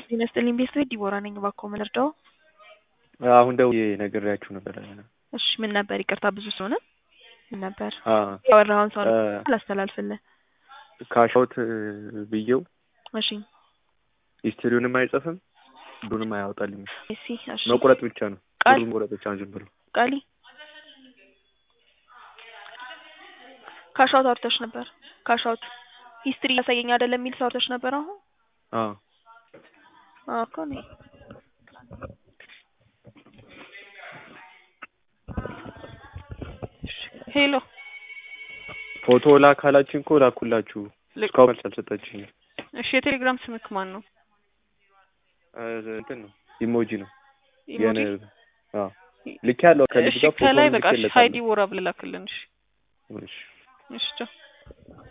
ይመስልኝ ቤት ዲቦራ ነኝ ባኮ መልርዳው አሁን ደውዬ ነግሬያችሁ ነበር። እሺ ምን ነበር? ይቅርታ ብዙ ሰው ነው ምን ነበር? ያወራውን ሰው አላስተላልፍልህ ካሾት ብየው እሺ ሂስትሪውንም አይጽፍም ብሩንም አያወጣልኝ። እሺ እሺ መቁረጥ ብቻ ነው ብሩን መቁረጥ ብቻ ነው ጀምሮ ቃሊ ካሾት አውርተሽ ነበር። ካሾት ሂስትሪ ያሳየኝ አይደለም የሚል ሰው አውርተሽ ነበር አሁን እኮ ነው። ሄሎ ፎቶ ላካላችሁ እኮ ላኩላችሁ እስካሁን አልሰጣችሁኝ። እሺ የቴሌግራም ስምክ ማን ነው? እንትን ነው ኢሞጂ ነው የኔ ልክ ያለው ከልጅ ጋር ፎቶ ከላይ በቃ ሃይዲ ወራ ብለላክልንሽ። እሺ እሺ